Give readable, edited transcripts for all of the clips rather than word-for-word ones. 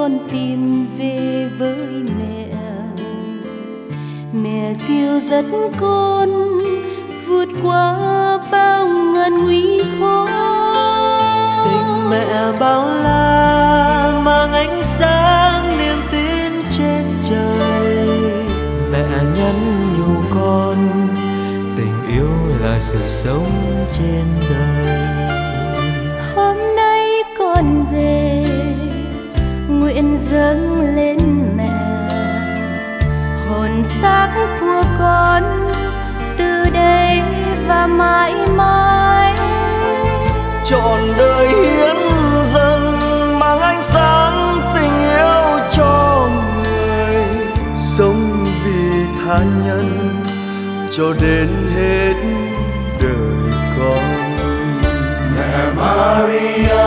con tìm về với mẹ. Mẹ dìu dắt con vượt qua bao ngàn nguy khó. Tình mẹ bao la mang ánh sáng niềm tin trên trời. Mẹ nhắn nhủ con tình yêu là sự sống trên đời. Hôm nay con về nguyện dâng lên mẹ hồn xác của con từ đây và mãi mãi. Trọn đời hiến dâng mang ánh sáng tình yêu cho người, sống vì tha nhân cho đến hết đời con. Mẹ Maria,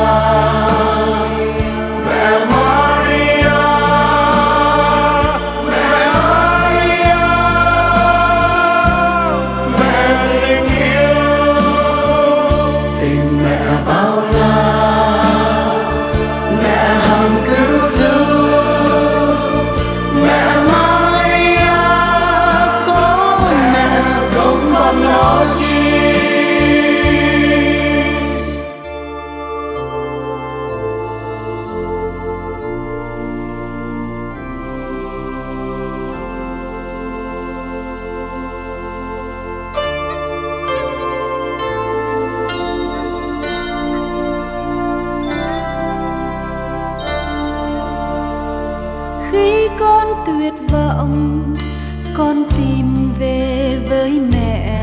mẹ Maria, mẹ Maria, mẹ tình yêu. Tình mẹ bao la, mẹ hằng cứu giúp. Mẹ Maria, có mẹ không còn lo chi. Khi con tuyệt vọng, con tìm về với mẹ.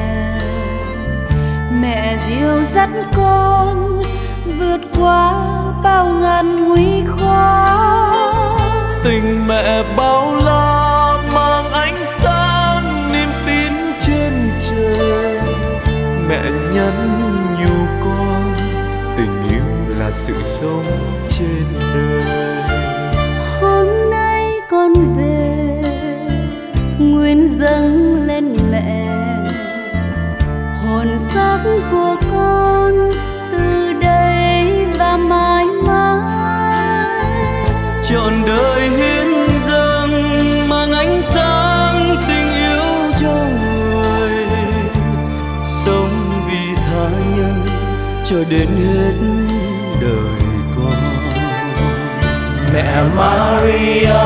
Mẹ dìu dắt con vượt qua bao ngàn nguy khó. Tình mẹ bao la mang ánh sáng niềm tin trên trời. Mẹ nhắn nhủ con tình yêu là sự sống trên đời. Hôm nay con về nguyện dâng lên mẹ hồn xác của con từ đây và mãi mãi. Trọn đời hiến dâng mang ánh sáng tình yêu cho người, sống vì tha nhân cho đến hết đời con. Mẹ Maria,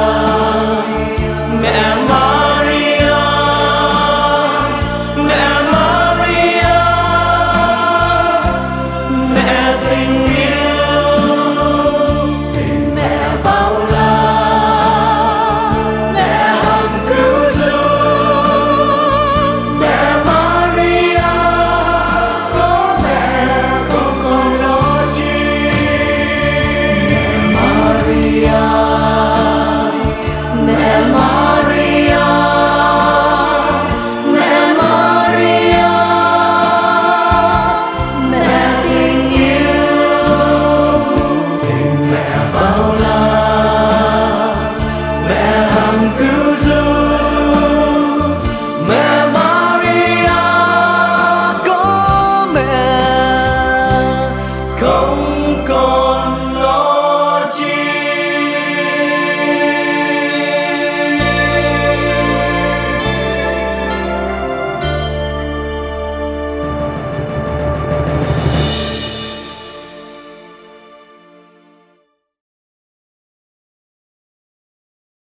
mẹ Maria, mẹ Maria, mẹ tình yêu. Tình mẹ bao la, mẹ hằng cứu giúp. Mẹ Maria, có mẹ không còn lo chi. Mẹ Maria, mẹ Maria, mẹ Maria, mẹ tình yêu. Tình mẹ bao la, mẹ hằng cứu giúp. Mẹ Maria, có mẹ không